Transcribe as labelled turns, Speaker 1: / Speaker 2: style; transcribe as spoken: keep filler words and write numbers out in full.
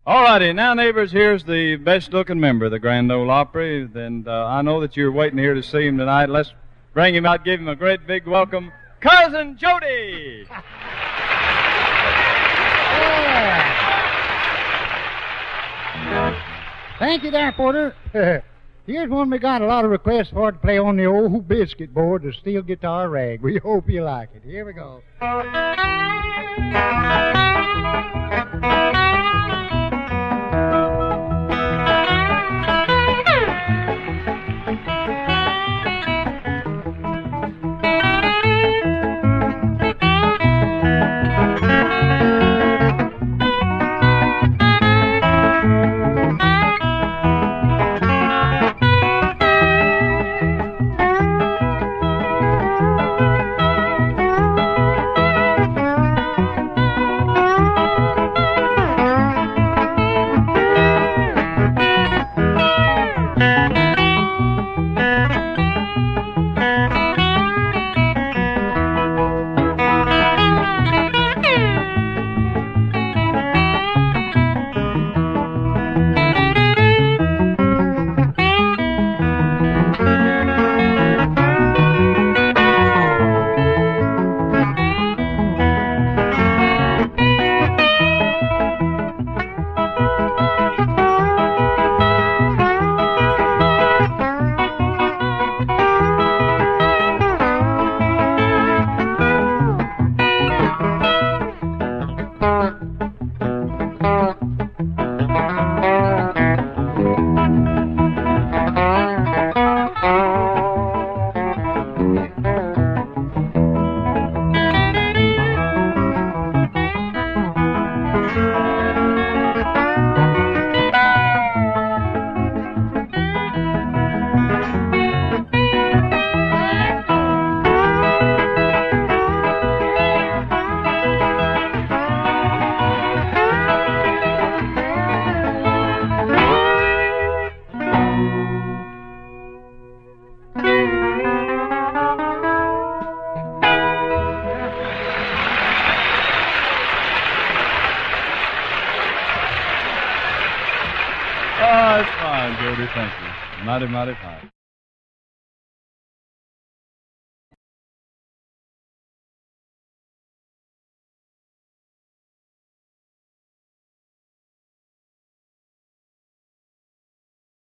Speaker 1: All righty, now, neighbors, here's the best-looking member of the Grand Ole Opry, and uh, I know that you're waiting here to see him tonight. Let's bring him out, give him a great big welcome, Cousin Jody!
Speaker 2: Yeah. Thank you there, Porter. Here's one we got a lot of requests for to play on the old biscuit board, the steel guitar rag. We hope you like it. Here we go.
Speaker 1: Oh, it's fine, Jody, thank you. Mighty, mighty fine.